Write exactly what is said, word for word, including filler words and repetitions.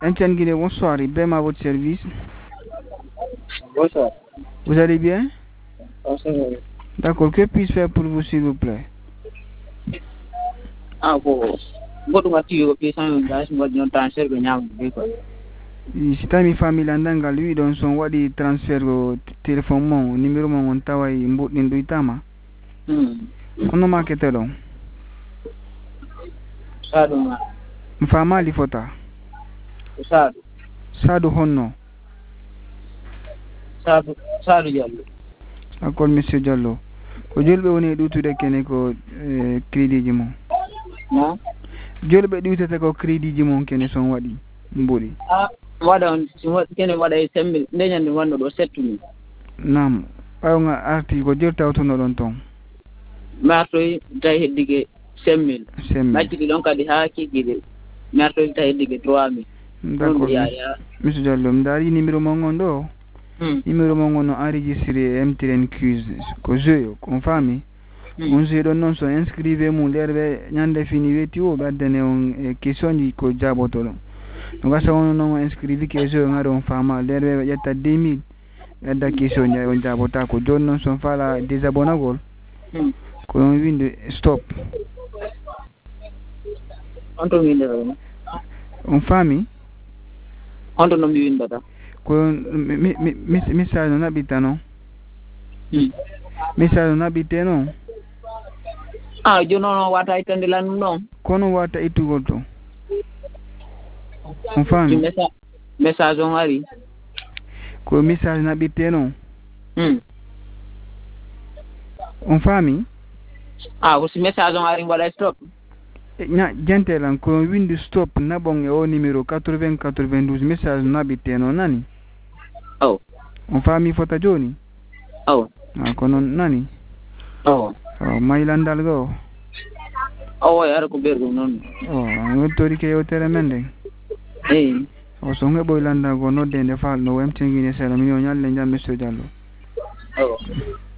Etienne Guinée, bonsoir. Ibrahim à votre service. Bonsoir. Vous allez bien? Bonsoir. D'accord. Que puis-je faire pour vous, s'il vous plaît? Ah, bon. Bon, tu vas tuer, puis ça, on va se mettre en transfert, bien, bien. C'est un famille landanga lui dans son wadi transfert au téléphone mon numéro mon tawai mbot ninduitama. Hmm. Ono maketelo. Sadu ma. Mfama lifota. Sadu. Sadu honno. Sadu, Sadu Diallo. D'accord, monsieur Diallo. Ko jolbe woni dutude kene ko crédit ji mon. Non? Jolbe dutete ko crédit ji mon kene son wadi mbodi. Ah, wada on kene wada e sembil ndenyande wando do settu. Nam. Ayonga arti ko jorta autono don ton. Martoy tay heddige semmil. Semmil. Majji don kadi haaki gide. Martoy tay heddige trois mille. D'accord. Monsieur Diallo, mdari numéro mon ngondo. Hmm. Numéro mon ngono enregistré M T N Quiz ko jeu ko fami. On se don non so inscrivez mu lerbe nyande fini weti o baddene on question di ko jabotolo. No gasa on non inscrivi ke jeu ngaro on fama lerbe yetta deux mille. Yadda question ya on jabota ko don non son fala désabonnagol. Hmm. Ko on winde stop. Onto winde On fami. Onto no mi winde ta. Ko message non abitano. Hmm. Message non abitano. Ah, jono no wata itande lan non. Kono wata itugol to. On fami. Message message on ari. Ko message na biteno. Hmm. On fami. Ah, ko si message on ari wala stop. Nya gentelan ko windi stop na bon e o numéro quatre-vingts quatre-vingt-douze message na biteno nani. Oh. On fami fota joni. Oh. Ah kono nani. Oh. Oh mailandal go. Oh yara ko bergo non. Oh ngotori ke o tere mende. Eh. O so ngebo ilanda go no dende fal no wem tengine sala mi o nyalle njam monsieur Diallo. Oh.